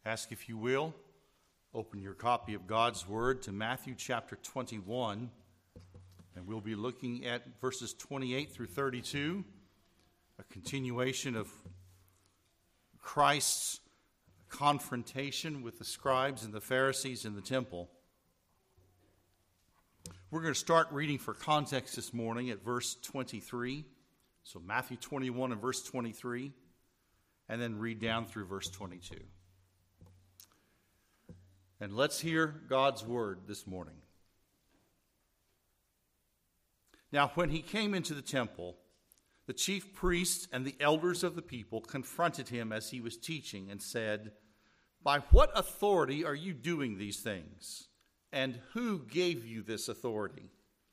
Ask if you will, open your copy of God's Word to Matthew chapter 21, and we'll be looking at verses 28 through 32, a continuation of Christ's confrontation with the scribes and the Pharisees in the temple. We're going to start reading for context this morning at verse 23. So Matthew 21 and verse 23, and then read down through verse 22. And let's hear God's word this morning. Now, when he came into the temple, the chief priests and the elders of the people confronted him as he was teaching and said, "By what authority are you doing these things? And who gave you this authority?"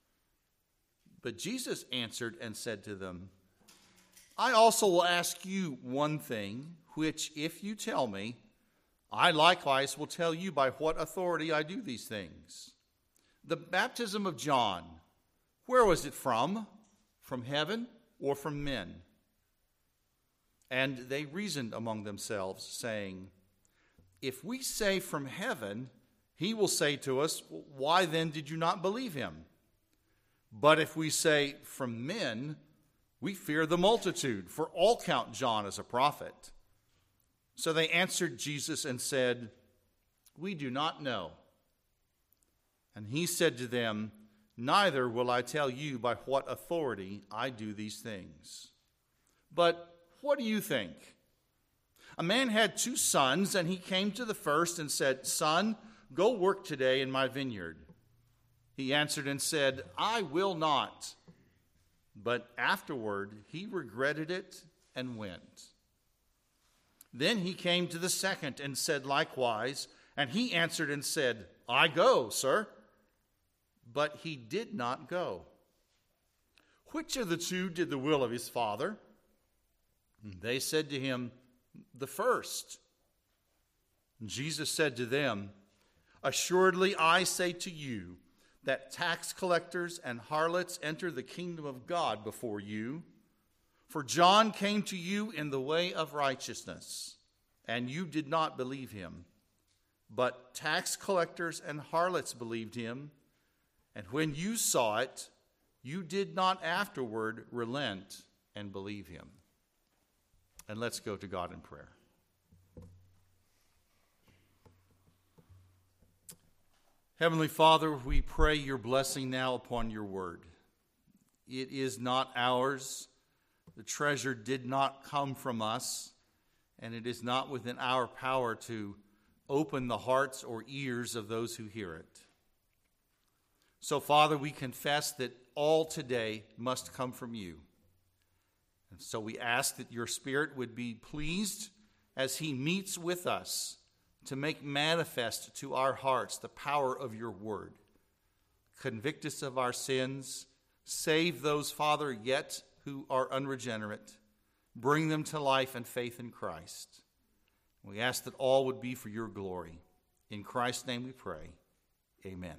But Jesus answered and said to them, "I also will ask you one thing, which if you tell me, I likewise will tell you by what authority I do these things. The baptism of John, where was it from? From heaven or from men?" And they reasoned among themselves, saying, "If we say from heaven, he will say to us, 'Why then did you not believe him?' But if we say from men, we fear the multitude, for all count John as a prophet." So they answered Jesus and said, "We do not know." And he said to them, "Neither will I tell you by what authority I do these things. But what do you think? A man had 2 sons, and he came to the first and said, 'Son, go work today in my vineyard.' He answered and said, 'I will not.' But afterward he regretted it and went. Then he came to the second and said likewise, and he answered and said, 'I go, sir.' But he did not go. Which of the 2 did the will of his father?" They said to him, "The first." Jesus said to them, "Assuredly I say to you, that tax collectors and harlots enter the kingdom of God before you. For John came to you in the way of righteousness, and you did not believe him. But tax collectors and harlots believed him, and when you saw it, you did not afterward relent and believe him." And let's go to God in prayer. Heavenly Father, we pray your blessing now upon your word. It is not ours. The treasure did not come from us, and it is not within our power to open the hearts or ears of those who hear it. So, Father, we confess that all today must come from you. And so we ask that your Spirit would be pleased as he meets with us to make manifest to our hearts the power of your word. Convict us of our sins. Save those, Father, yet who are unregenerate. Bring them to life and faith in Christ. We ask that all would be for your glory. In Christ's name we pray. Amen.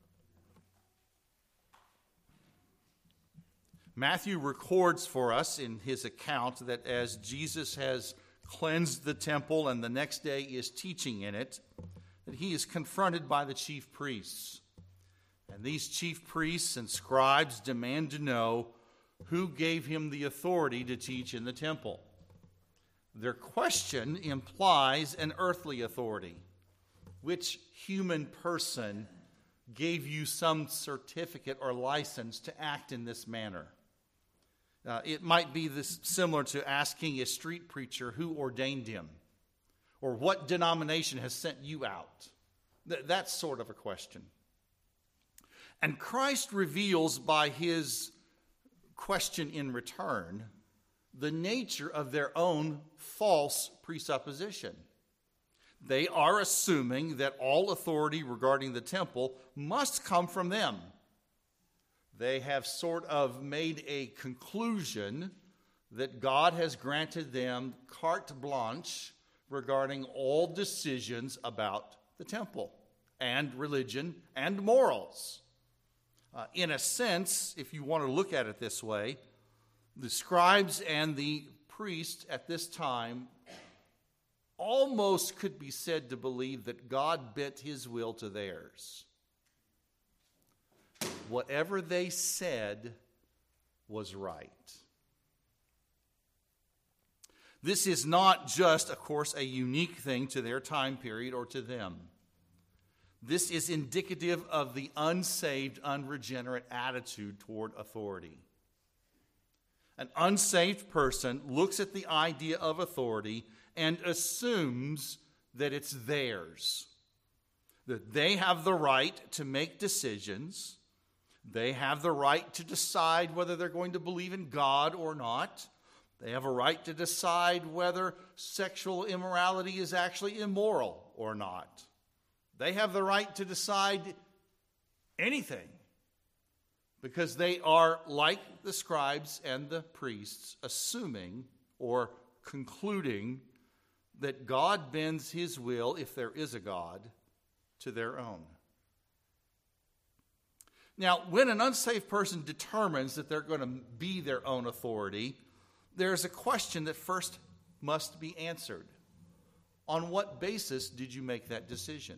Matthew records for us in his account that as Jesus has cleansed the temple and the next day is teaching in it, that he is confronted by the chief priests. And these chief priests and scribes demand to know who gave him the authority to teach in the temple. Their question implies an earthly authority. Which human person gave you some certificate or license to act in this manner? It might be similar to asking a street preacher who ordained him, or what denomination has sent you out. That sort of a question. And Christ reveals by his question in return the nature of their own false presupposition. They are assuming that all authority regarding the temple must come from them. They have sort of made a conclusion that God has granted them carte blanche regarding all decisions about the temple and religion and morals. In a sense, if you want to look at it this way, the scribes and the priests at this time almost could be said to believe that God bent his will to theirs. Whatever they said was right. This is not just, of course, a unique thing to their time period or to them. This is indicative of the unsaved, unregenerate attitude toward authority. An unsaved person looks at the idea of authority and assumes that it's theirs, that they have the right to make decisions, they have the right to decide whether they're going to believe in God or not. They have a right to decide whether sexual immorality is actually immoral or not. They have the right to decide anything because they are, like the scribes and the priests, assuming or concluding that God bends his will, if there is a God, to their own. Now, when an unsaved person determines that they're going to be their own authority, there's a question that first must be answered. On what basis did you make that decision?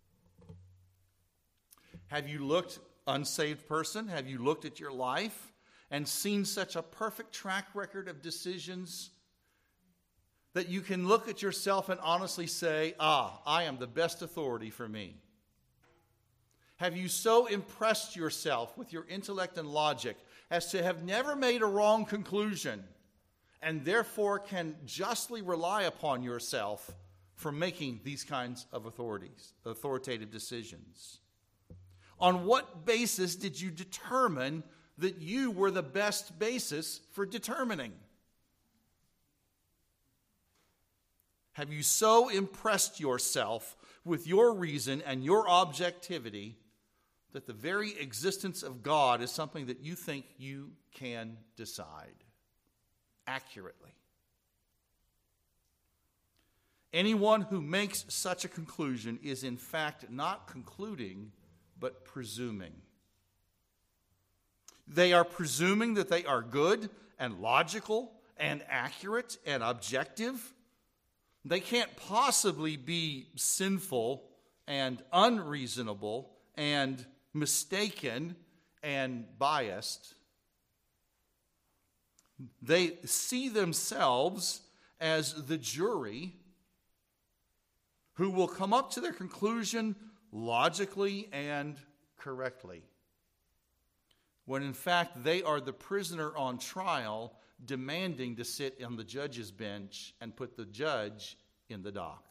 Have you looked, unsaved person, have you looked at your life and seen such a perfect track record of decisions that you can look at yourself and honestly say, I am the best authority for me? Have you so impressed yourself with your intellect and logic as to have never made a wrong conclusion and therefore can justly rely upon yourself for making these kinds of authoritative decisions? On what basis did you determine that you were the best basis for determining? Have you so impressed yourself with your reason and your objectivity that the very existence of God is something that you think you can decide accurately? Anyone who makes such a conclusion is in fact not concluding, but presuming. They are presuming that they are good and logical and accurate and objective. They can't possibly be sinful and unreasonable and mistaken and biased. They see themselves as the jury who will come up to their conclusion logically and correctly, when in fact they are the prisoner on trial demanding to sit on the judge's bench and put the judge in the dock.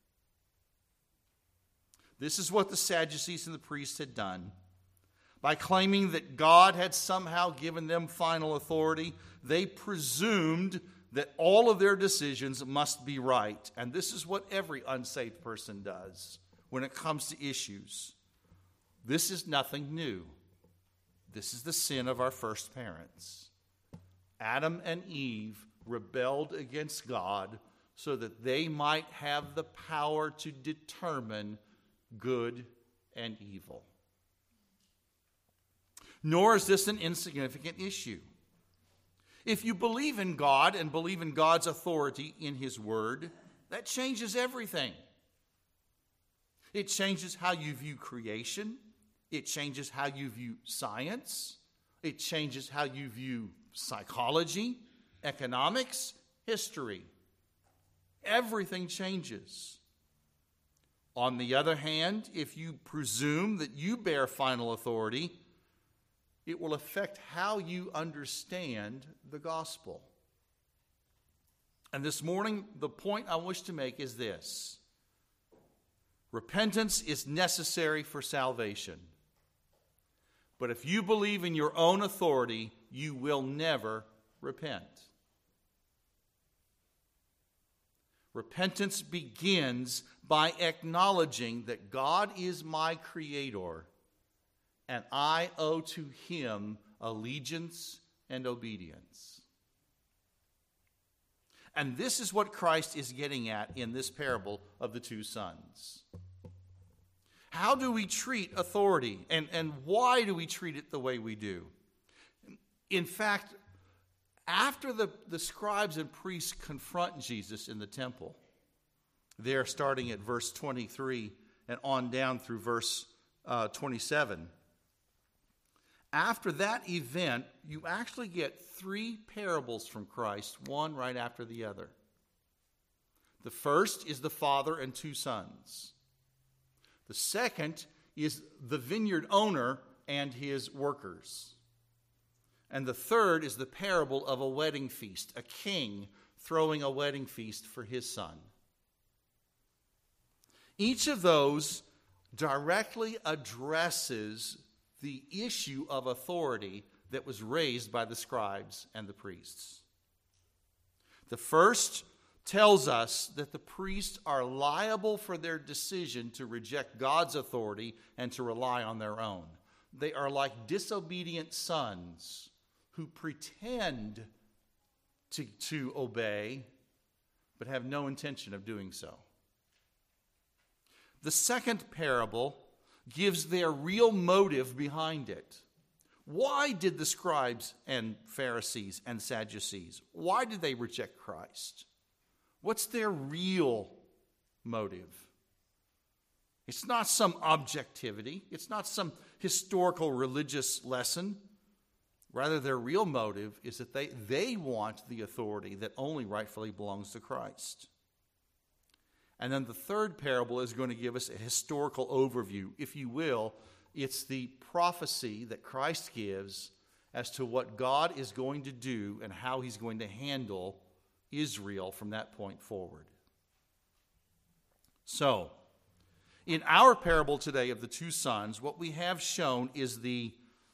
This is what the Sadducees and the priests had done. By claiming that God had somehow given them final authority, they presumed that all of their decisions must be right. And this is what every unsaved person does when it comes to issues. This is nothing new. This is the sin of our first parents. Adam and Eve rebelled against God so that they might have the power to determine good and evil. Nor is this an insignificant issue. If you believe in God and believe in God's authority in his word, that changes everything. It changes how you view creation. It changes how you view science. It changes how you view psychology, economics, history. Everything changes. On the other hand, if you presume that you bear final authority, it will affect how you understand the gospel. And this morning, the point I wish to make is this. Repentance is necessary for salvation. But if you believe in your own authority, you will never repent. Repentance begins by acknowledging that God is my creator, and I owe to him allegiance and obedience. And this is what Christ is getting at in this parable of the two sons. How do we treat authority? And why do we treat it the way we do? In fact, after the scribes and priests confront Jesus in the temple, there starting at verse 23 and on down through verse 27. After that event, you actually get 3 parables from Christ, one right after the other. The first is the father and 2 sons. The second is the vineyard owner and his workers. And the third is the parable of a wedding feast, a king throwing a wedding feast for his son. Each of those directly addresses the issue of authority that was raised by the scribes and the priests. The first tells us that the priests are liable for their decision to reject God's authority and to rely on their own. They are like disobedient sons who pretend to obey but have no intention of doing so. The second parable gives their real motive behind it. Why did the scribes and Pharisees and Sadducees, why did they reject Christ? What's their real motive? It's not some objectivity. It's not some historical religious lesson. Rather, their real motive is that they want the authority that only rightfully belongs to Christ. And then the third parable is going to give us a historical overview. If you will, it's the prophecy that Christ gives as to what God is going to do and how he's going to handle Israel from that point forward. So, in our parable today of the 2 sons, what we have shown is the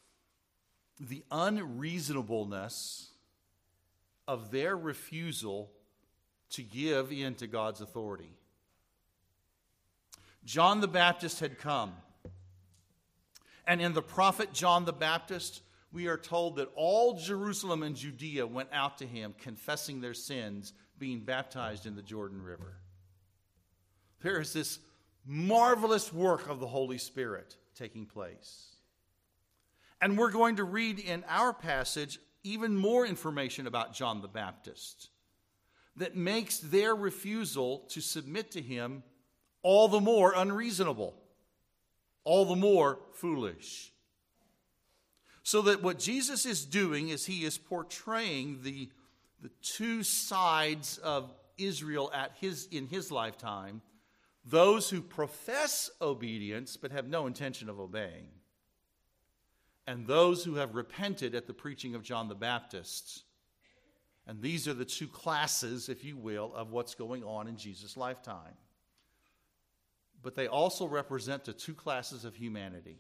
unreasonableness of their refusal to give in to God's authority. John the Baptist had come. And in the prophet John the Baptist, we are told that all Jerusalem and Judea went out to him, confessing their sins, being baptized in the Jordan River. There is this marvelous work of the Holy Spirit taking place. And we're going to read in our passage even more information about John the Baptist that makes their refusal to submit to him all the more unreasonable, all the more foolish. So that what Jesus is doing is he is portraying the 2 sides of Israel in his lifetime, those who profess obedience but have no intention of obeying, and those who have repented at the preaching of John the Baptist. And these are the 2 classes, if you will, of what's going on in Jesus' lifetime. But they also represent the 2 classes of humanity.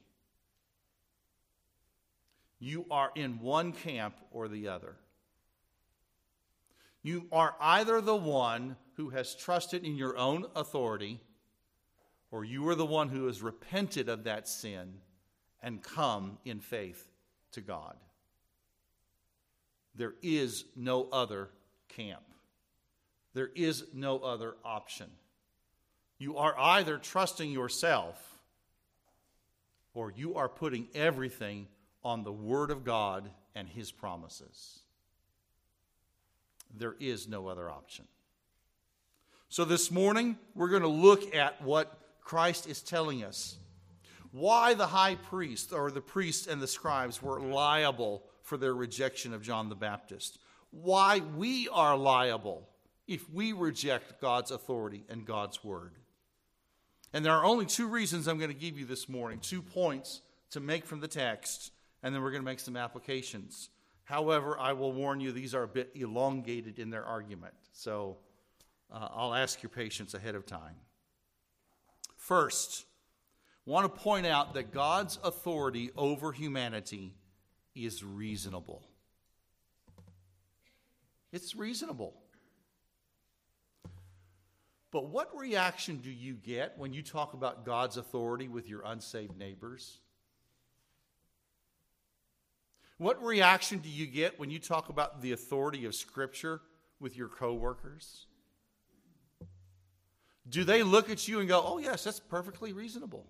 You are in one camp or the other. You are either the one who has trusted in your own authority, or you are the one who has repented of that sin and come in faith to God. There is no other camp. There is no other option. You are either trusting yourself or you are putting everything on the Word of God and His promises. There is no other option. So this morning, we're going to look at what Christ is telling us. Why the high priest or the priests and the scribes were liable for their rejection of John the Baptist. Why we are liable if we reject God's authority and God's Word. And there are only 2 reasons I'm going to give you this morning, 2 points to make from the text, and then we're going to make some applications. However, I will warn you, these are a bit elongated in their argument, so I'll ask your patience ahead of time. First, I want to point out that God's authority over humanity is reasonable. It's reasonable. But what reaction do you get when you talk about God's authority with your unsaved neighbors? What reaction do you get when you talk about the authority of Scripture with your coworkers? Do they look at you and go, oh yes, that's perfectly reasonable?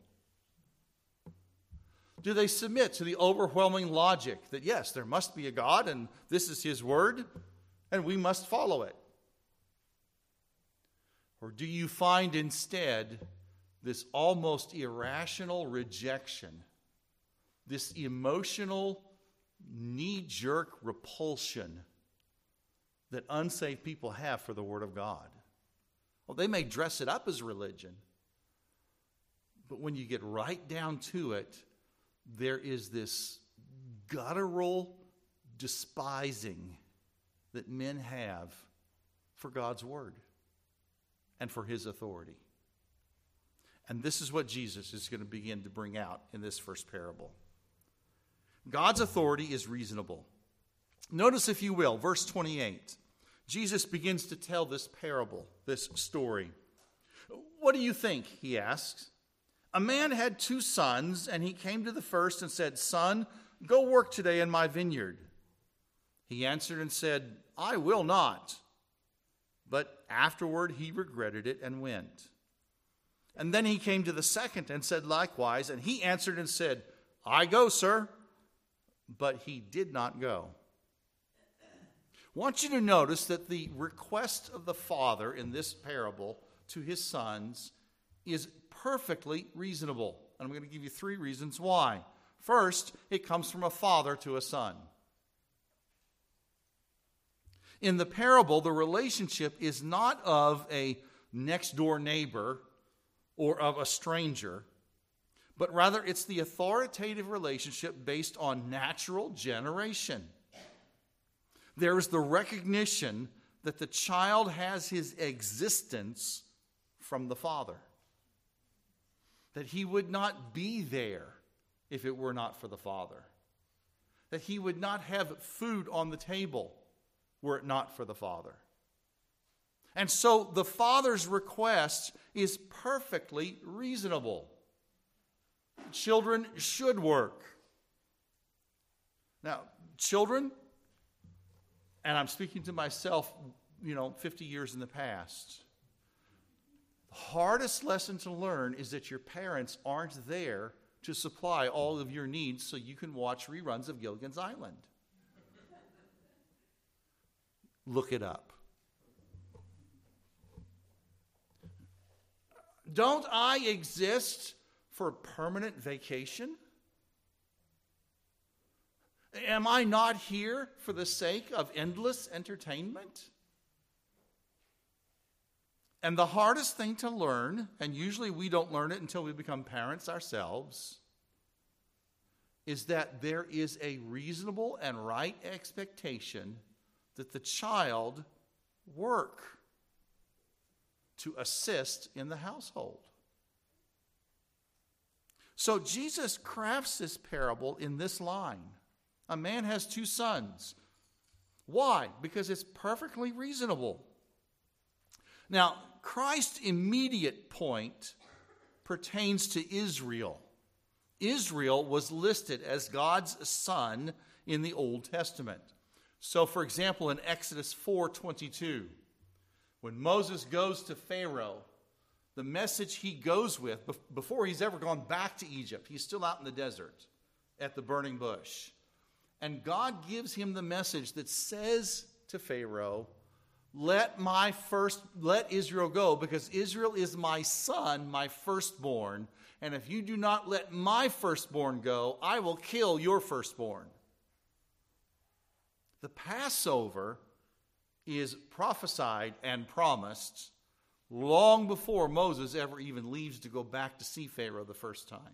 Do they submit to the overwhelming logic that yes, there must be a God and this is His Word and we must follow it? Or do you find instead this almost irrational rejection, this emotional knee-jerk repulsion that unsaved people have for the Word of God? Well, they may dress it up as religion, but when you get right down to it, there is this guttural despising that men have for God's Word and for His authority. And this is what Jesus is going to begin to bring out in this first parable. God's authority is reasonable. Notice, if you will, verse 28. Jesus begins to tell this parable, this story. What do you think? He asks. A man had 2 sons, and he came to the first and said, Son, go work today in my vineyard. He answered and said, I will not. But afterward he regretted it and went. And then he came to the second and said likewise, and he answered and said, I go, sir. But he did not go. I want you to notice that the request of the father in this parable to his sons is perfectly reasonable. And I'm going to give you 3 reasons why. First, it comes from a father to a son. In the parable, the relationship is not of a next-door neighbor or of a stranger, but rather it's the authoritative relationship based on natural generation. There is the recognition that the child has his existence from the father, that he would not be there if it were not for the father, that he would not have food on the table were it not for the father. And so the father's request is perfectly reasonable. Children should work. Now, children, and I'm speaking to myself, 50 years in the past, the hardest lesson to learn is that your parents aren't there to supply all of your needs so you can watch reruns of Gilligan's Island. Look it up. Don't I exist for permanent vacation? Am I not here for the sake of endless entertainment? And the hardest thing to learn, and usually we don't learn it until we become parents ourselves, is that there is a reasonable and right expectation that the child work to assist in the household. So Jesus crafts this parable in this line. A man has 2 sons. Why? Because it's perfectly reasonable. Now, Christ's immediate point pertains to Israel. Israel was listed as God's son in the Old Testament. So, for example, in Exodus 4:22, when Moses goes to Pharaoh, the message he goes with, before he's ever gone back to Egypt, he's still out in the desert at the burning bush. And God gives him the message that says to Pharaoh, let Israel go, because Israel is my son, my firstborn. And if you do not let my firstborn go, I will kill your firstborn. The Passover is prophesied and promised long before Moses ever even leaves to go back to see Pharaoh the first time.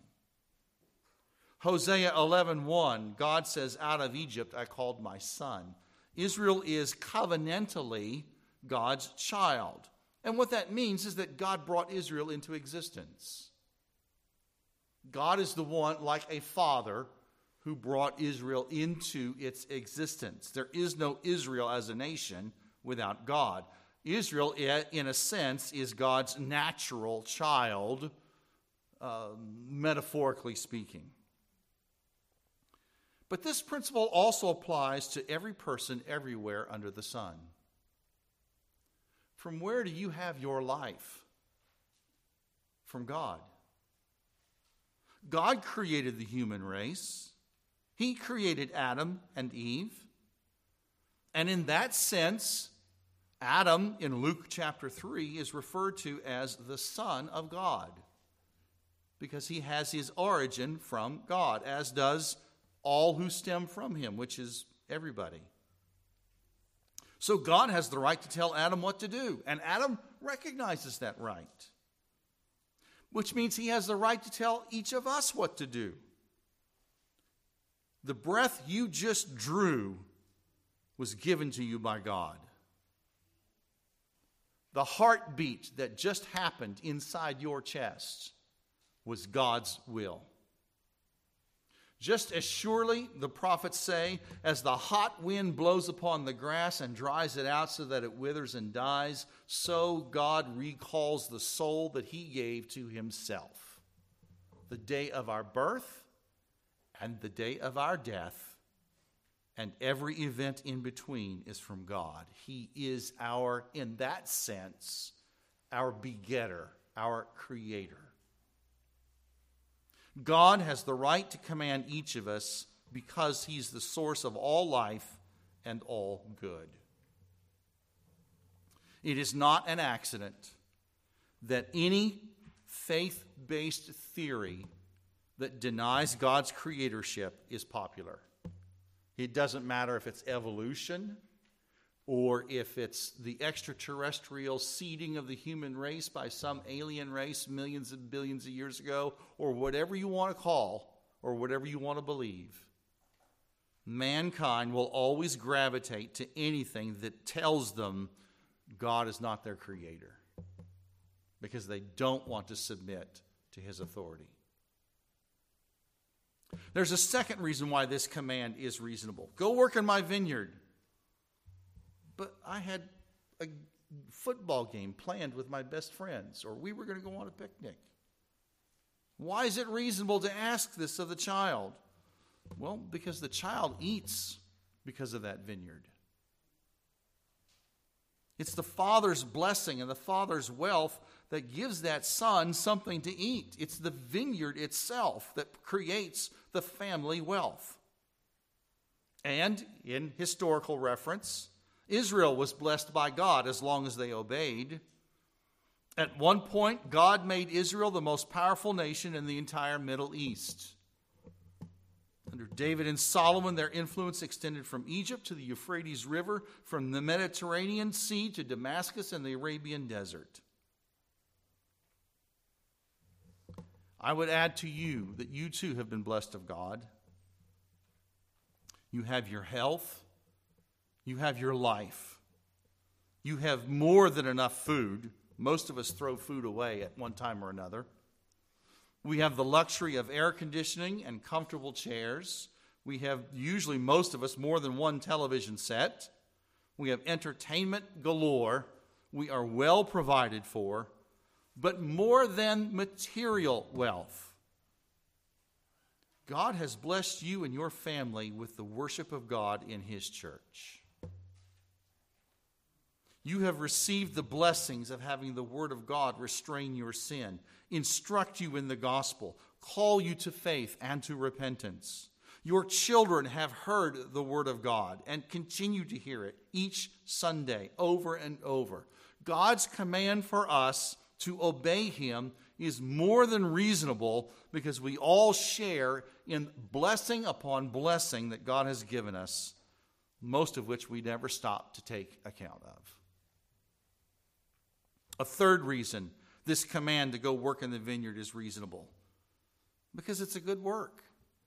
Hosea 11:1, God says, out of Egypt I called my son. Israel is covenantally God's child. And what that means is that God brought Israel into existence. God is the one, like a father, who brought Israel into its existence. There is no Israel as a nation without God. Israel, in a sense, is God's natural child, metaphorically speaking. But this principle also applies to every person everywhere under the sun. From where do you have your life? From God. God created the human race. He created Adam and Eve. And in that sense, Adam in Luke chapter 3 is referred to as the Son of God because he has his origin from God, as does all who stem from him, which is everybody. So God has the right to tell Adam what to do, and Adam recognizes that right, which means he has the right to tell each of us what to do. The breath you just drew was given to you by God. The heartbeat that just happened inside your chest was God's will. Just as surely, the prophets say, as the hot wind blows upon the grass and dries it out so that it withers and dies, so God recalls the soul that he gave to himself. The day of our birth and the day of our death and every event in between is from God. He is in that sense, our begetter, our creator. God has the right to command each of us because he's the source of all life and all good. It is not an accident that any faith-based theory that denies God's creatorship is popular. It doesn't matter if it's evolution or if it's the extraterrestrial seeding of the human race by some alien race millions and billions of years ago, or whatever you want to call, or whatever you want to believe. Mankind will always gravitate to anything that tells them God is not their creator, because they don't want to submit to his authority. There's a second reason why this command is reasonable. Go work in my vineyard. But I had a football game planned with my best friends, or we were going to go on a picnic. Why is it reasonable to ask this of the child? Well, because the child eats because of that vineyard. It's the father's blessing and the father's wealth that gives that son something to eat. It's the vineyard itself that creates the family wealth. And in historical reference, Israel was blessed by God as long as they obeyed. At one point, God made Israel the most powerful nation in the entire Middle East. Under David and Solomon, their influence extended from Egypt to the Euphrates River, from the Mediterranean Sea to Damascus and the Arabian Desert. I would add to you that you too have been blessed of God. You have your health. You have your life. You have more than enough food. Most of us throw food away at one time or another. We have the luxury of air conditioning and comfortable chairs. We have, usually most of us, more than one television set. We have entertainment galore. We are well provided for. But more than material wealth, God has blessed you and your family with the worship of God in his church. You have received the blessings of having the Word of God restrain your sin, instruct you in the gospel, call you to faith and to repentance. Your children have heard the Word of God and continue to hear it each Sunday over and over. God's command for us to obey him is more than reasonable because we all share in blessing upon blessing that God has given us, most of which we never stop to take account of. A third reason this command to go work in the vineyard is reasonable, because it's a good work.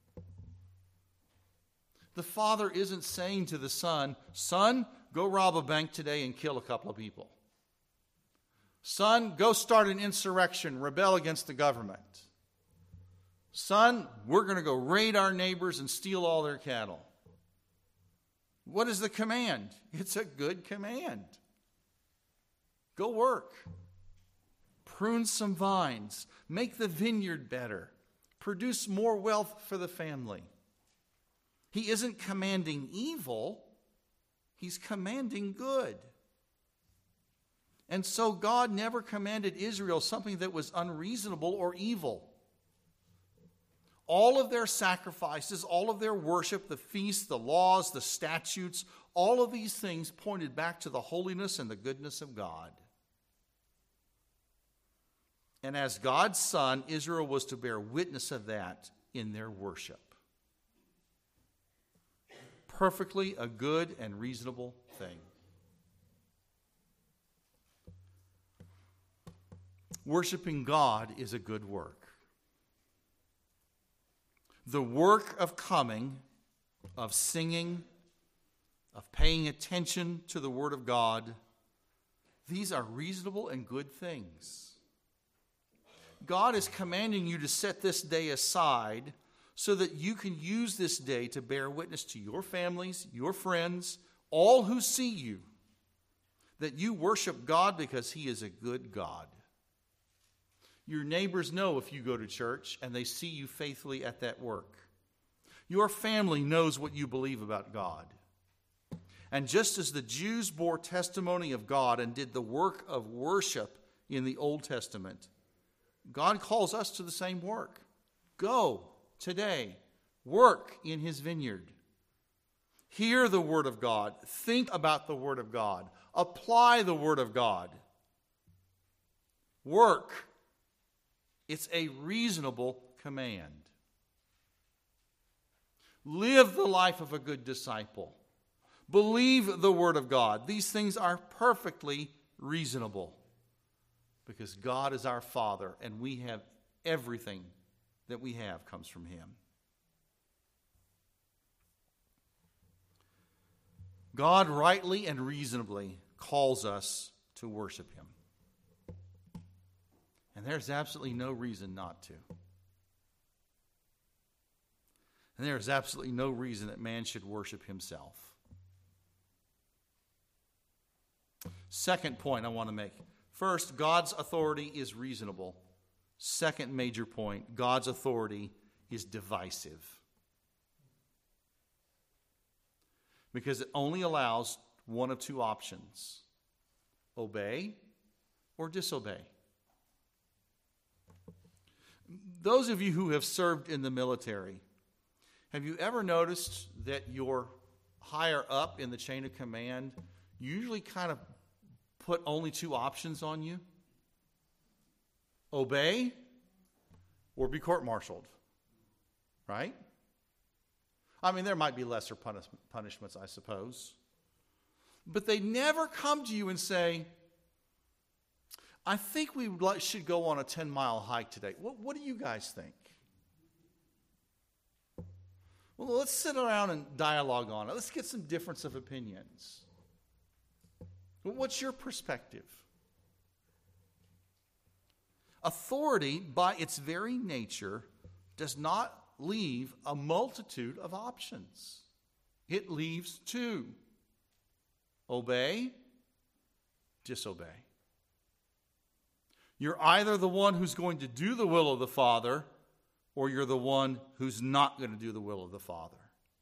The father isn't saying to the son, "Son, go rob a bank today and kill a couple of people. Son, go start an insurrection, rebel against the government. Son, we're going to go raid our neighbors and steal all their cattle." What is the command? It's a good command. Go work. Prune some vines. Make the vineyard better. Produce more wealth for the family. He isn't commanding evil. He's commanding good. And so God never commanded Israel something that was unreasonable or evil. All of their sacrifices, all of their worship, the feasts, the laws, the statutes, all of these things pointed back to the holiness and the goodness of God. And as God's son, Israel was to bear witness of that in their worship. Perfectly a good and reasonable thing. Worshiping God is a good work. The work of coming, of singing, of paying attention to the Word of God, these are reasonable and good things. God is commanding you to set this day aside so that you can use this day to bear witness to your families, your friends, all who see you, that you worship God because He is a good God. Your neighbors know if you go to church and they see you faithfully at that work. Your family knows what you believe about God. And just as the Jews bore testimony of God and did the work of worship in the Old Testament, God calls us to the same work. Go today, work in His vineyard. Hear the Word of God. Think about the Word of God. Apply the Word of God. Work. It's a reasonable command. Live the life of a good disciple. Believe the Word of God. These things are perfectly reasonable because God is our Father and we have everything that we have comes from Him. God rightly and reasonably calls us to worship Him. And there's absolutely no reason not to. And there is absolutely no reason that man should worship himself. Second point I want to make. First, God's authority is reasonable. Second major point, God's authority is divisive. Because it only allows one of two options: obey or disobey. Those of you who have served in the military, have you ever noticed that your higher up in the chain of command usually kind of put only two options on you? Obey or be court-martialed, right? I mean, there might be lesser punishments, I suppose. But they never come to you and say, I think we should go on a 10-mile hike today. What do you guys think? Well, let's sit around and dialogue on it. Let's get some difference of opinions. What's your perspective? Authority, by its very nature, does not leave a multitude of options. It leaves two: obey, disobey. You're either the one who's going to do the will of the Father, or you're the one who's not going to do the will of the Father.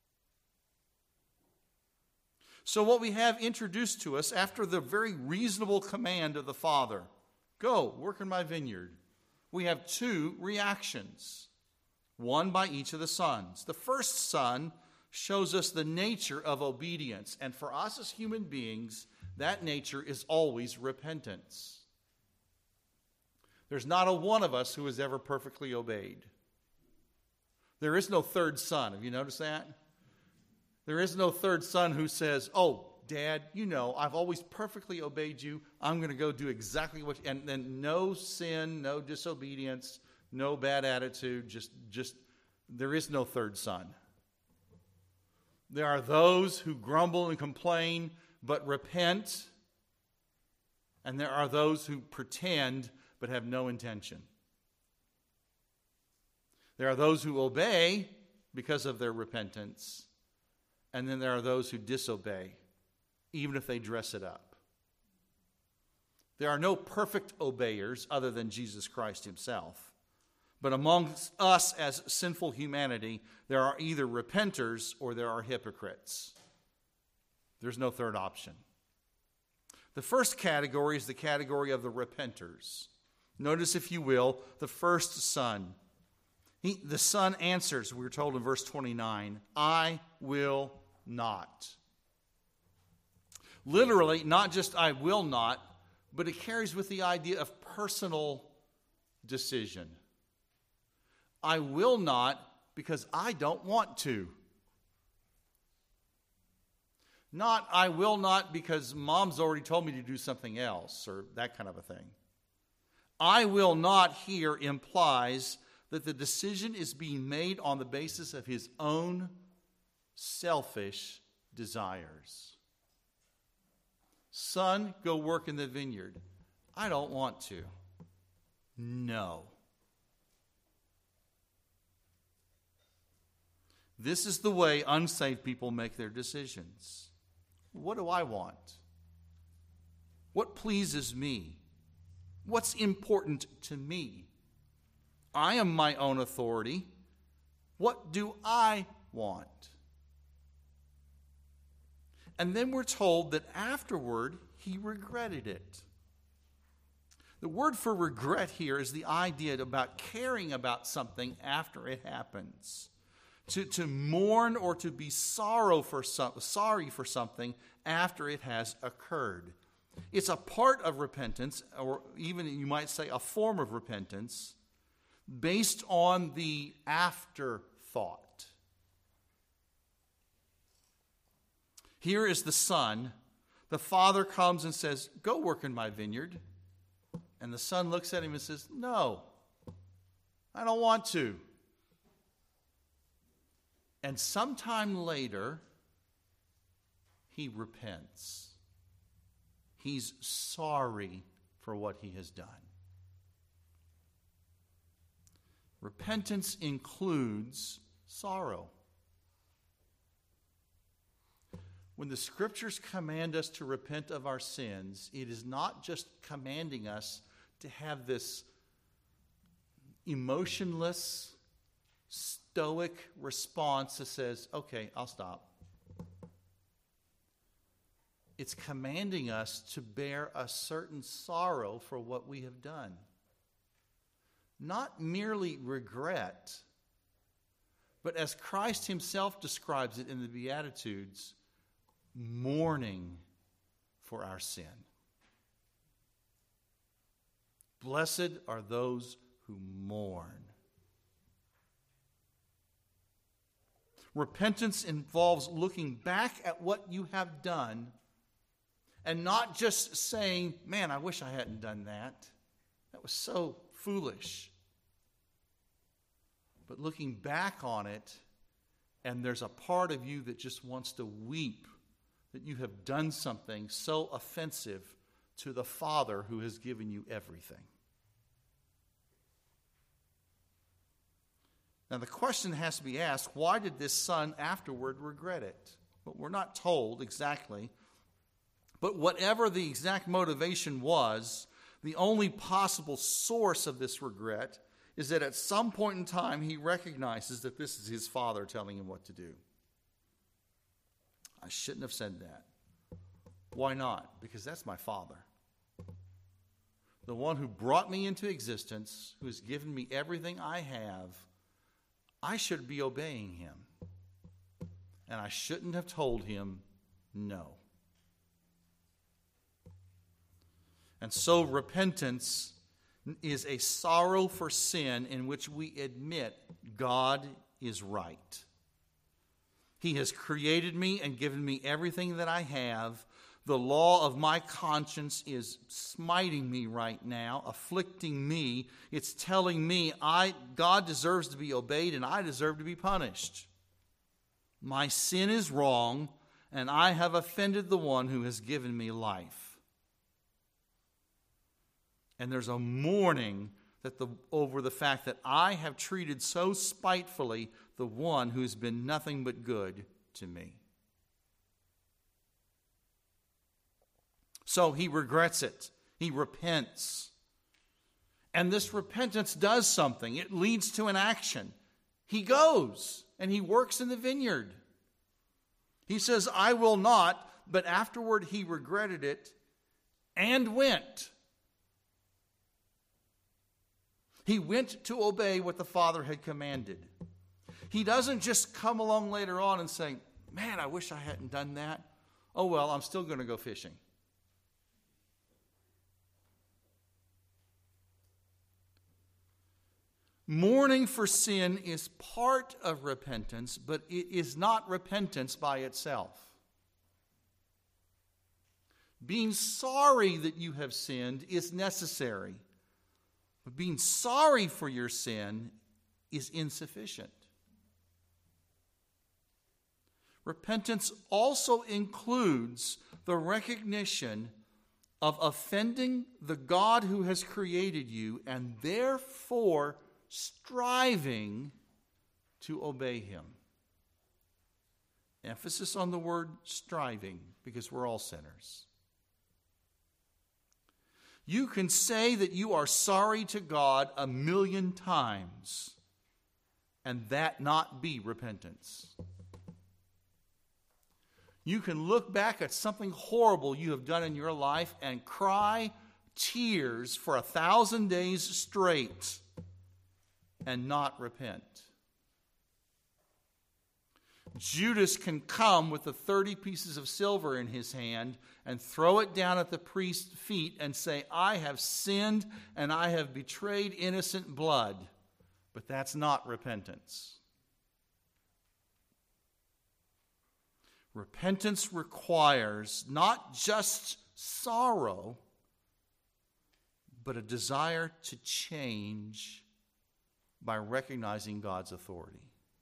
So what we have introduced to us after the very reasonable command of the Father, go, work in my vineyard, we have two reactions, one by each of the sons. The first son shows us the nature of obedience, and for us as human beings, that nature is always repentance. There's not a one of us who has ever perfectly obeyed. There is no third son. Have you noticed that? There is no third son who says, oh, Dad, you know, I've always perfectly obeyed you. I'm going to go do exactly what you... And then no sin, no disobedience, no bad attitude, just there is no third son. There are those who grumble and complain but repent, and there are those who pretend but have no intention. There are those who obey because of their repentance, and then there are those who disobey, even if they dress it up. There are no perfect obeyers other than Jesus Christ Himself. But amongst us as sinful humanity, there are either repenters or there are hypocrites. There's no third option. The first category is the category of the repenters. Notice, if you will, the first son. The son answers, we're told in verse 29, I will not. Literally, not just I will not, but it carries with the idea of personal decision. I will not because I don't want to. Not I will not because mom's already told me to do something else, or that kind of a thing. I will not here implies that the decision is being made on the basis of his own selfish desires. Son, go work in the vineyard. I don't want to. No. This is the way unsaved people make their decisions. What do I want? What pleases me? What's important to me? I am my own authority. What do I want? And then we're told that afterward he regretted it. The word for regret here is the idea about caring about something after it happens. To mourn or to be sorry for something after it has occurred. It's a part of repentance, or even you might say a form of repentance, based on the afterthought. Here is the son. The father comes and says, go work in my vineyard. And the son looks at him and says, no, I don't want to. And sometime later, he repents. He's sorry for what he has done. Repentance includes sorrow. When the Scriptures command us to repent of our sins, it is not just commanding us to have this emotionless, stoic response that says, okay, I'll stop. It's commanding us to bear a certain sorrow for what we have done. Not merely regret, but as Christ himself describes it in the Beatitudes, mourning for our sin. Blessed are those who mourn. Repentance involves looking back at what you have done and not just saying, man, I wish I hadn't done that. That was so foolish. But looking back on it, and there's a part of you that just wants to weep that you have done something so offensive to the Father who has given you everything. Now the question has to be asked, why did this son afterward regret it? Well, we're not told exactly. But whatever the exact motivation was, the only possible source of this regret is that at some point in time he recognizes that this is his father telling him what to do. I shouldn't have said that. Why not? Because that's my father. The one who brought me into existence, who has given me everything I have, I should be obeying him. And I shouldn't have told him no. And so repentance is a sorrow for sin in which we admit God is right. He has created me and given me everything that I have. The law of my conscience is smiting me right now, afflicting me. It's telling me God deserves to be obeyed and I deserve to be punished. My sin is wrong and I have offended the one who has given me life. And there's a mourning over the fact that I have treated so spitefully the one who has been nothing but good to me. So he regrets it. He repents. And this repentance does something. It leads to an action. He goes and he works in the vineyard. He says, I will not, but afterward he regretted it and went. He went to obey what the Father had commanded. He doesn't just come along later on and say, man, I wish I hadn't done that. Oh, well, I'm still going to go fishing. Mourning for sin is part of repentance, but it is not repentance by itself. Being sorry that you have sinned is necessary, but being sorry for your sin is insufficient. Repentance also includes the recognition of offending the God who has created you and therefore striving to obey him. Emphasis on the word striving, because we're all sinners. You can say that you are sorry to God 1,000,000 times and that not be repentance. You can look back at something horrible you have done in your life and cry tears for 1,000 days straight and not repent. Judas can come with the 30 pieces of silver in his hand and throw it down at the priest's feet and say, I have sinned and I have betrayed innocent blood. But that's not repentance. Repentance requires not just sorrow, but a desire to change by recognizing God's authority.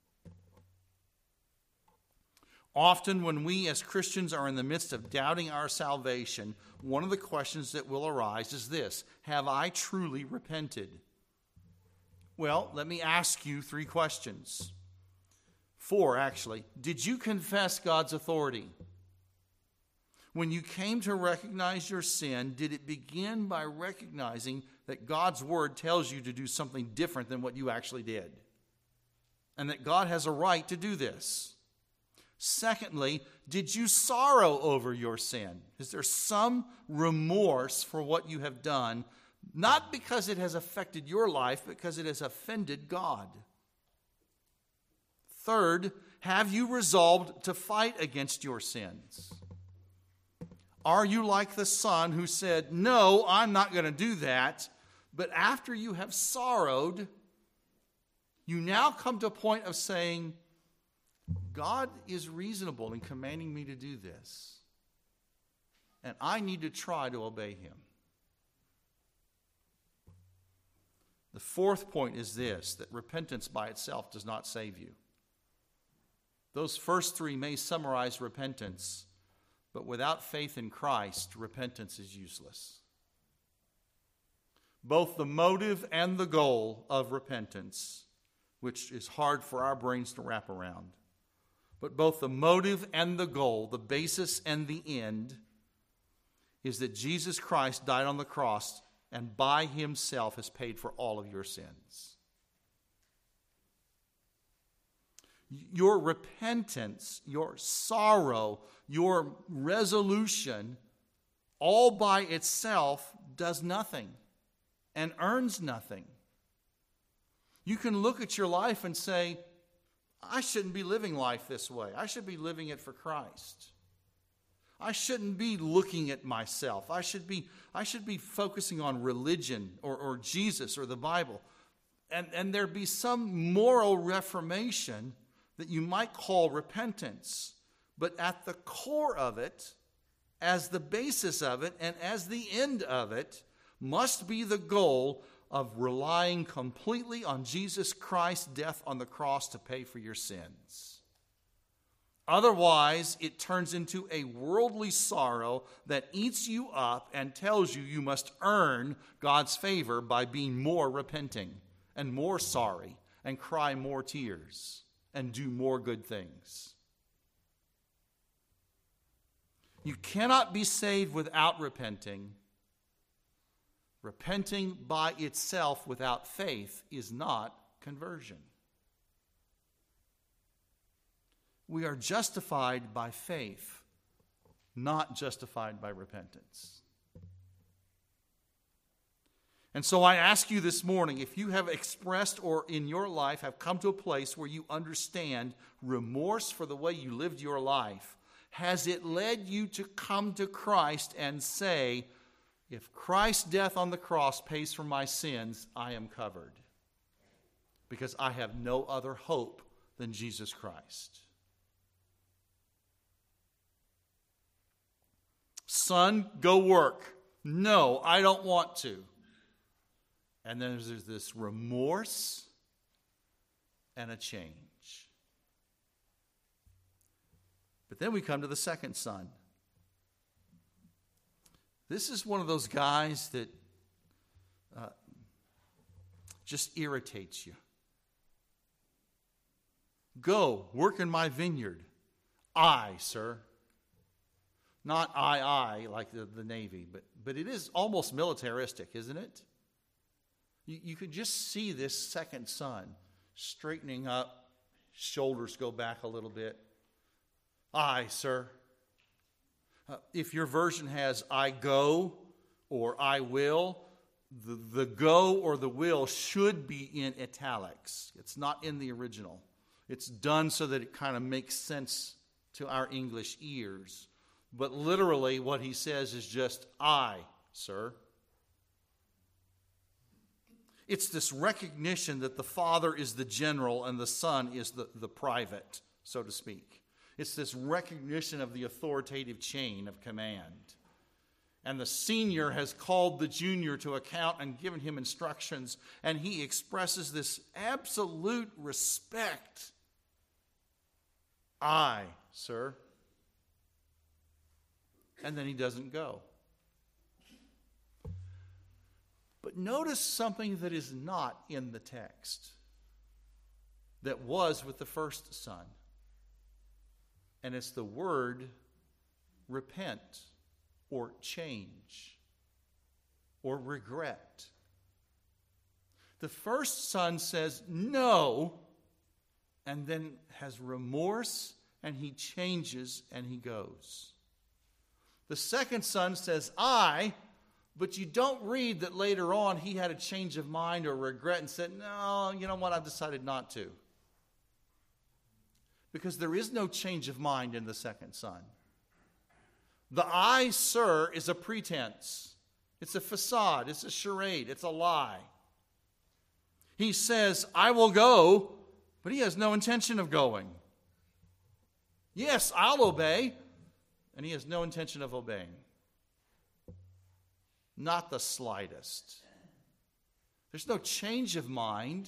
Often when we as Christians are in the midst of doubting our salvation, one of the questions that will arise is this: have I truly repented? Well, let me ask you 3 questions. 4, actually. Did you confess God's authority? When you came to recognize your sin, did it begin by recognizing that God's word tells you to do something different than what you actually did? And that God has a right to do this? Secondly, did you sorrow over your sin? Is there some remorse for what you have done, not because it has affected your life, but because it has offended God? Third, have you resolved to fight against your sins? Are you like the son who said, no, I'm not going to do that, but after you have sorrowed, you now come to a point of saying, God is reasonable in commanding me to do this, and I need to try to obey him. The 4th point is this, that repentance by itself does not save you. Those first 3 may summarize repentance, but without faith in Christ, repentance is useless. Both the motive and the goal of repentance, which is hard for our brains to wrap around, but both the motive and the goal, the basis and the end, is that Jesus Christ died on the cross and by himself has paid for all of your sins. Your repentance, your sorrow, your resolution, all by itself does nothing and earns nothing. You can look at your life and say, I shouldn't be living life this way. I should be living it for Christ. I shouldn't be looking at myself. I should be focusing on religion or Jesus or the Bible. And there be some moral reformation that you might call repentance. But at the core of it, as the basis of it, and as the end of it, must be the goal of relying completely on Jesus Christ's death on the cross to pay for your sins. Otherwise, it turns into a worldly sorrow that eats you up and tells you you must earn God's favor by being more repenting and more sorry and cry more tears and do more good things. You cannot be saved without repenting. Repenting by itself without faith is not conversion. We are justified by faith, not justified by repentance. And so I ask you this morning, if you have expressed or in your life have come to a place where you understand remorse for the way you lived your life, has it led you to come to Christ and say, if Christ's death on the cross pays for my sins, I am covered, because I have no other hope than Jesus Christ? Son, go work. No, I don't want to. And then there's this remorse and a change. But then we come to the second son. This is one of those guys that just irritates you. Go, work in my vineyard. I, sir. Not I, like the Navy, but it is almost militaristic, isn't it? You could just see this second son straightening up, shoulders go back a little bit. I, sir. If your version has I go or I will, the go or the will should be in italics. It's not in the original. It's done so that it kind of makes sense to our English ears. But literally what he says is just I, sir. It's this recognition that the Father is the general and the Son is the private, so to speak. It's this recognition of the authoritative chain of command. And the senior has called the junior to account and given him instructions, and he expresses this absolute respect. I, sir. And then he doesn't go. But notice something that is not in the text that was with the first son. And it's the word repent or change or regret. The first son says no and then has remorse and he changes and he goes. The second son says I, but you don't read that later on he had a change of mind or regret and said, no, you know what, I've decided not to. Because there is no change of mind in the second son. The I, sir, is a pretense. It's a facade. It's a charade. It's a lie. He says, I will go, but he has no intention of going. Yes, I'll obey, and he has no intention of obeying. Not the slightest. There's no change of mind.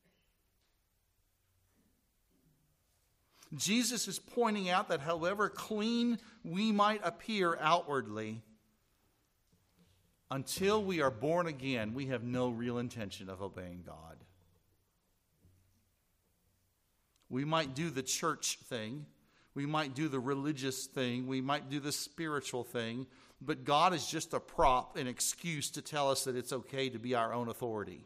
Jesus is pointing out that however clean we might appear outwardly, until we are born again, we have no real intention of obeying God. We might do the church thing. We might do the religious thing. We might do the spiritual thing. But God is just a prop, an excuse to tell us that it's okay to be our own authority.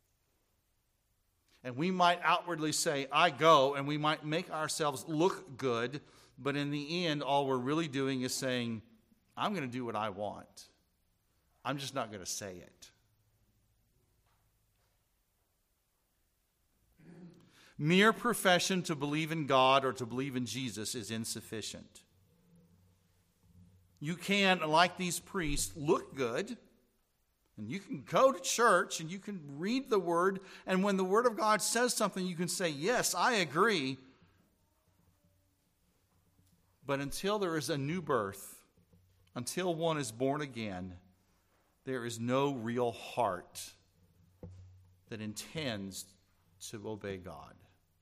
And we might outwardly say, I go, and we might make ourselves look good, but in the end, all we're really doing is saying, I'm going to do what I want. I'm just not going to say it. Mere profession to believe in God or to believe in Jesus is insufficient. You can, like these priests, look good. And you can go to church and you can read the Word. And when the Word of God says something, you can say, yes, I agree. But until there is a new birth, until one is born again, there is no real heart that intends to obey God.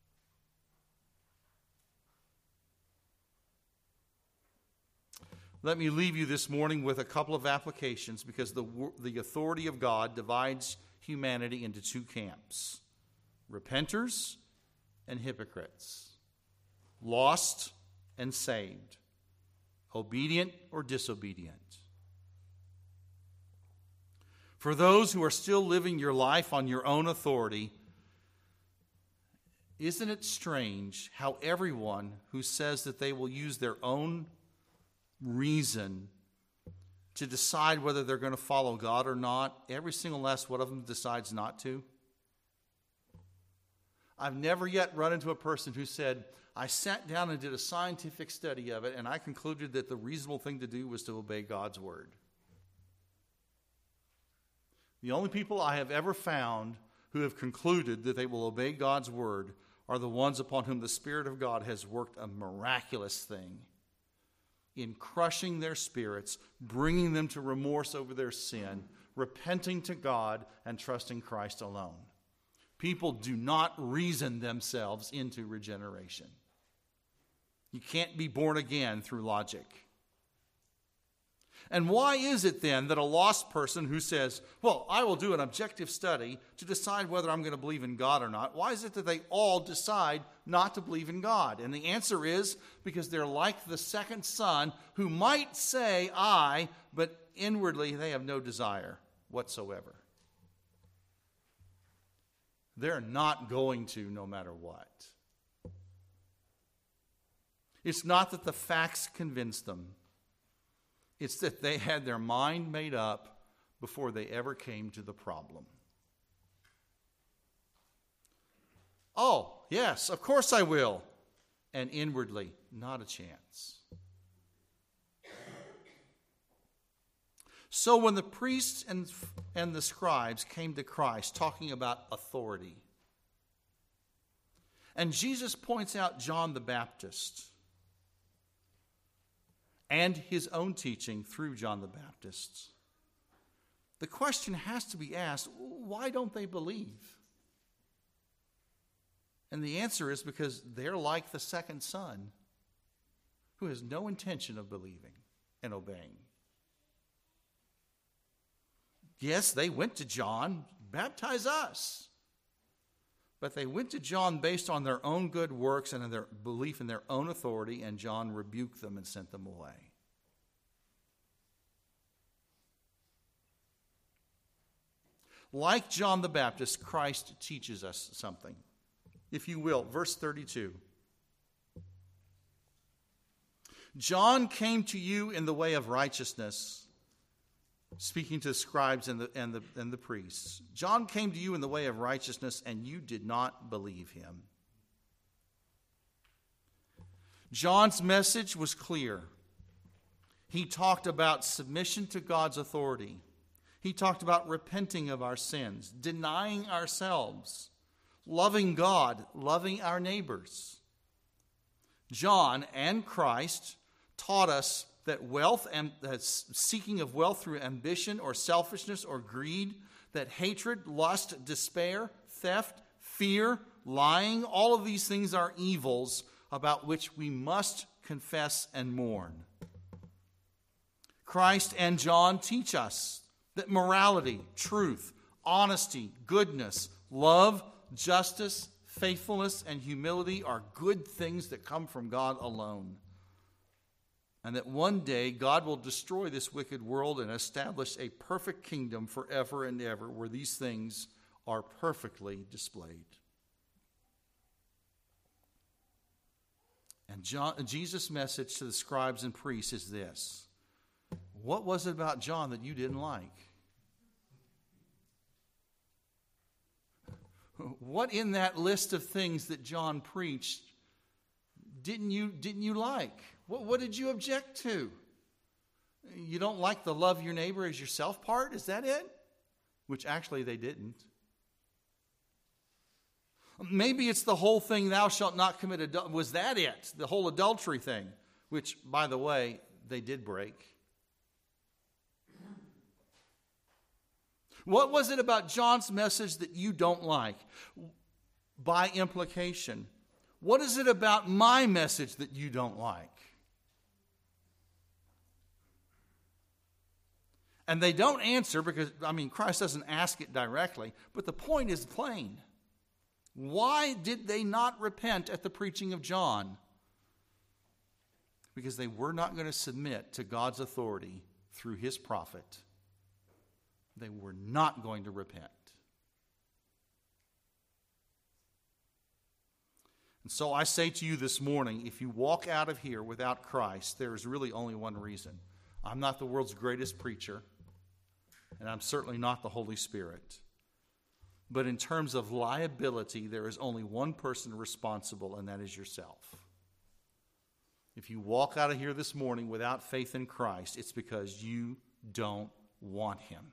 Let me leave you this morning with a couple of applications, because the authority of God divides humanity into two camps: repenters and hypocrites, lost and saved, obedient or disobedient. For those who are still living your life on your own authority, isn't it strange how everyone who says that they will use their own reason to decide whether they're going to follow God or not, every single last one of them decides not to? I've never yet run into a person who said, I sat down and did a scientific study of it, and I concluded that the reasonable thing to do was to obey God's word. The only people I have ever found who have concluded that they will obey God's word are the ones upon whom the Spirit of God has worked a miraculous thing in crushing their spirits, bringing them to remorse over their sin, repenting to God, and trusting Christ alone. People do not reason themselves into regeneration. You can't be born again through logic. And why is it then that a lost person who says, well, I will do an objective study to decide whether I'm going to believe in God or not, why is it that they all decide not to believe in God? And the answer is because they're like the second son who might say, I, but inwardly they have no desire whatsoever. They're not going to, no matter what. It's not that the facts convince them. It's that they had their mind made up before they ever came to the problem. Oh, yes, of course I will. And inwardly, not a chance. So when the priests and the scribes came to Christ talking about authority, and Jesus points out John the Baptist and his own teaching through John the Baptist, the question has to be asked, why don't they believe? And the answer is because they're like the second son who has no intention of believing and obeying. Yes, they went to John, baptize us. But they went to John based on their own good works and their belief in their own authority, and John rebuked them and sent them away. Like John the Baptist, Christ teaches us something. If you will, verse 32. John came to you in the way of righteousness, speaking to the scribes and the priests. John came to you in the way of righteousness, and you did not believe him. John's message was clear. He talked about submission to God's authority. He talked about repenting of our sins, denying ourselves, loving God, loving our neighbors. John and Christ taught us that wealth and that seeking of wealth through ambition or selfishness or greed, that hatred, lust, despair, theft, fear, lying, all of these things are evils about which we must confess and mourn. Christ and John teach us that morality, truth, honesty, goodness, love, justice, faithfulness, and humility are good things that come from God alone. And that one day God will destroy this wicked world and establish a perfect kingdom forever and ever where these things are perfectly displayed. And Jesus' message to the scribes and priests is this. What was it about John that you didn't like? What in that list of things that John preached didn't you like? What did you object to? You don't like the love your neighbor as yourself part? Is that it? Which actually they didn't. Maybe it's the whole thing, thou shalt not commit adultery. Was that it? The whole adultery thing, which, by the way, they did break. What was it about John's message that you don't like? By implication, what is it about my message that you don't like? And they don't answer because, Christ doesn't ask it directly, but the point is plain. Why did they not repent at the preaching of John? Because they were not going to submit to God's authority through his prophet. They were not going to repent. And so I say to you this morning, if you walk out of here without Christ, there is really only one reason. I'm not the world's greatest preacher, and I'm certainly not the Holy Spirit. But in terms of liability, there is only one person responsible, and that is yourself. If you walk out of here this morning without faith in Christ, it's because you don't want him.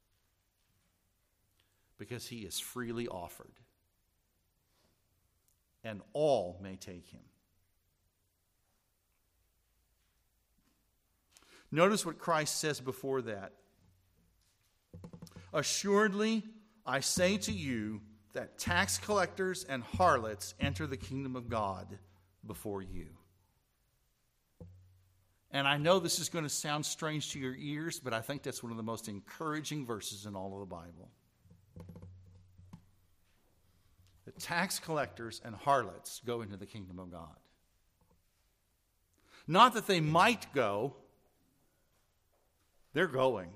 Because he is freely offered. And all may take him. Notice what Christ says before that. Assuredly, I say to you that tax collectors and harlots enter the kingdom of God before you. And I know this is going to sound strange to your ears, but I think that's one of the most encouraging verses in all of the Bible. The tax collectors and harlots go into the kingdom of God. Not that they might go, they're going.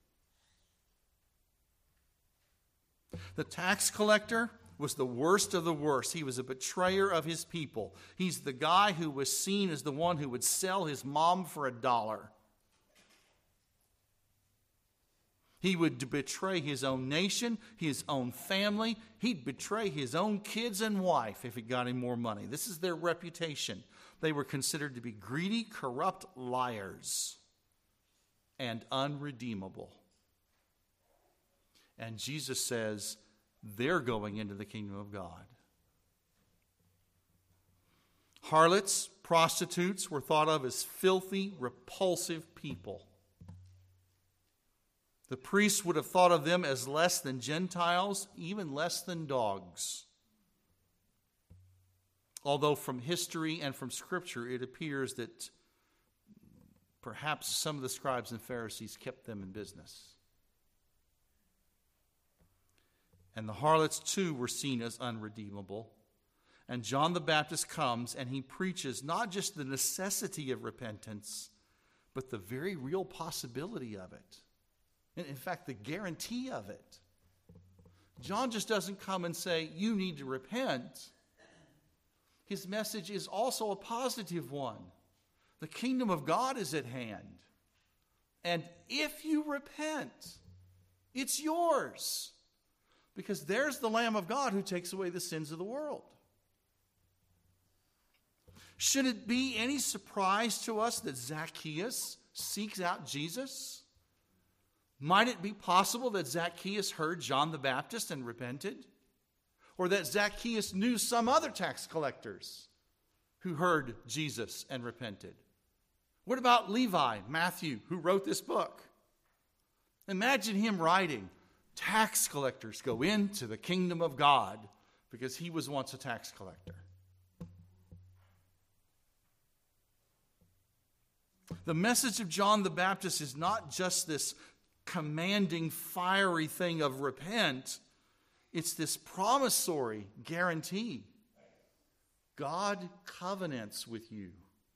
The tax collector was the worst of the worst. He was a betrayer of his people. He's the guy who was seen as the one who would sell his mom for $1. He would betray his own nation, his own family. He'd betray his own kids and wife if he got him more money. This is their reputation. They were considered to be greedy, corrupt liars and unredeemable. And Jesus says they're going into the kingdom of God. Harlots, prostitutes were thought of as filthy, repulsive people. The priests would have thought of them as less than Gentiles, even less than dogs. Although from history and from Scripture it appears that perhaps some of the scribes and Pharisees kept them in business. And the harlots too were seen as unredeemable. And John the Baptist comes and he preaches not just the necessity of repentance, but the very real possibility of it. And in fact, the guarantee of it. John just doesn't come and say, you need to repent. His message is also a positive one. The kingdom of God is at hand. And if you repent, it's yours. Because there's the Lamb of God who takes away the sins of the world. Should it be any surprise to us that Zacchaeus seeks out Jesus? Might it be possible that Zacchaeus heard John the Baptist and repented? Or that Zacchaeus knew some other tax collectors who heard Jesus and repented? What about Levi, Matthew, who wrote this book? Imagine him writing, tax collectors go into the kingdom of God, because he was once a tax collector. The message of John the Baptist is not just this commanding, fiery thing of repent. It's this promissory guarantee. God covenants with you.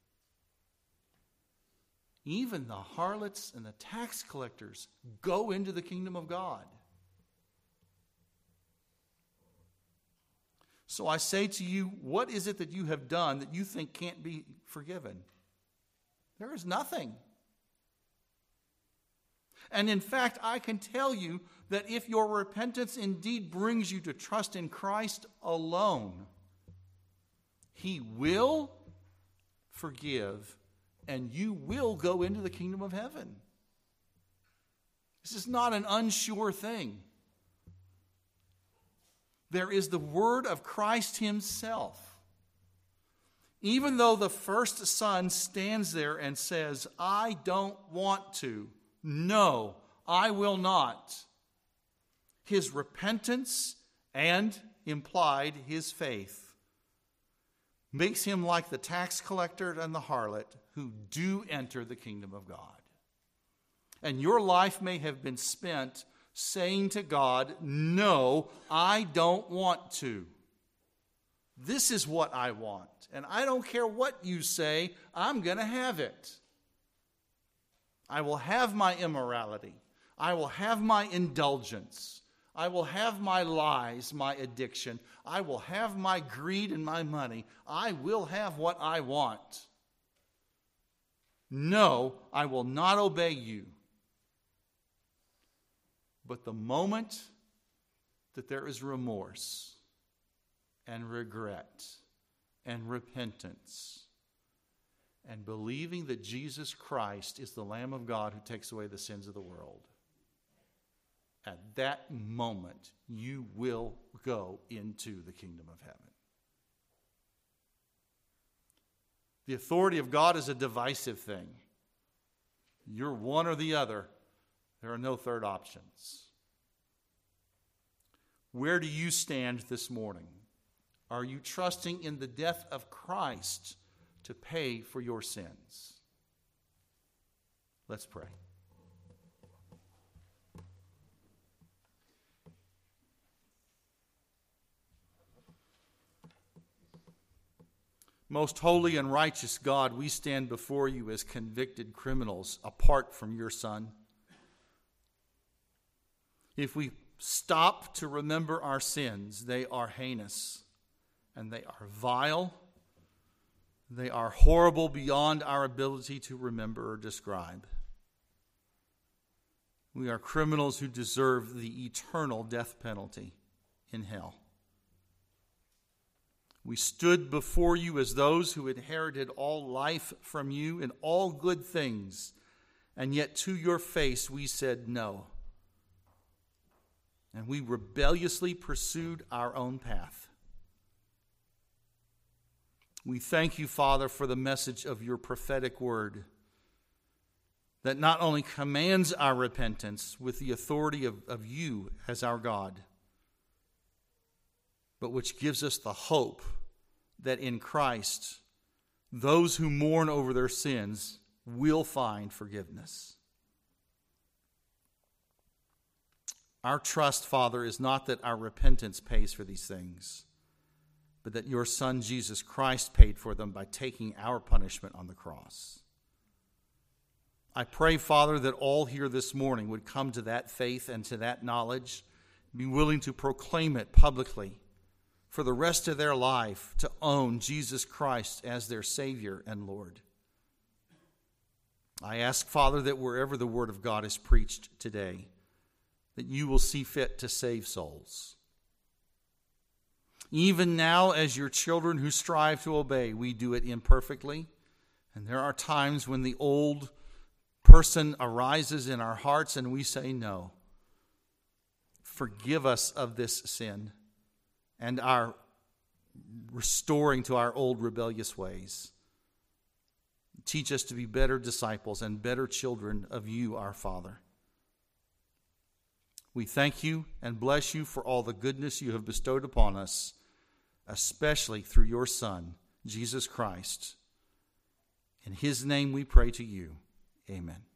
Even the harlots and the tax collectors go into the kingdom of God. So I say to you, what is it that you have done that you think can't be forgiven? There is nothing. And in fact, I can tell you that if your repentance indeed brings you to trust in Christ alone, he will forgive and you will go into the kingdom of heaven. This is not an unsure thing. There is the word of Christ himself. Even though the first son stands there and says, I don't want to. No, I will not. His repentance and, implied, his faith makes him like the tax collector and the harlot who do enter the kingdom of God. And your life may have been spent saying to God, no, I don't want to. This is what I want. And I don't care what you say, I'm going to have it. I will have my immorality. I will have my indulgence. I will have my lies, my addiction. I will have my greed and my money. I will have what I want. No, I will not obey you. But the moment that there is remorse and regret and repentance and believing that Jesus Christ is the Lamb of God who takes away the sins of the world, at that moment you will go into the kingdom of heaven. The authority of God is a divisive thing. You're one or the other. There are no third options. Where do you stand this morning? Are you trusting in the death of Christ to pay for your sins? Let's pray. Most holy and righteous God, we stand before you as convicted criminals apart from your Son. If we stop to remember our sins, they are heinous and they are vile. They are horrible beyond our ability to remember or describe. We are criminals who deserve the eternal death penalty in hell. We stood before you as those who inherited all life from you and all good things, and yet to your face we said no. And we rebelliously pursued our own path. We thank you, Father, for the message of your prophetic word that not only commands our repentance with the authority of you as our God, but which gives us the hope that in Christ, those who mourn over their sins will find forgiveness. Our trust, Father, is not that our repentance pays for these things, but that your Son, Jesus Christ, paid for them by taking our punishment on the cross. I pray, Father, that all here this morning would come to that faith and to that knowledge, be willing to proclaim it publicly for the rest of their life, to own Jesus Christ as their Savior and Lord. I ask, Father, that wherever the Word of God is preached today, that you will see fit to save souls. Even now, as your children who strive to obey, we do it imperfectly, and there are times when the old person arises in our hearts and we say no. Forgive us of this sin and our restoring to our old rebellious ways. Teach us to be better disciples and better children of you, our Father. We thank you and bless you for all the goodness you have bestowed upon us, especially through your Son, Jesus Christ. In his name we pray to you. Amen.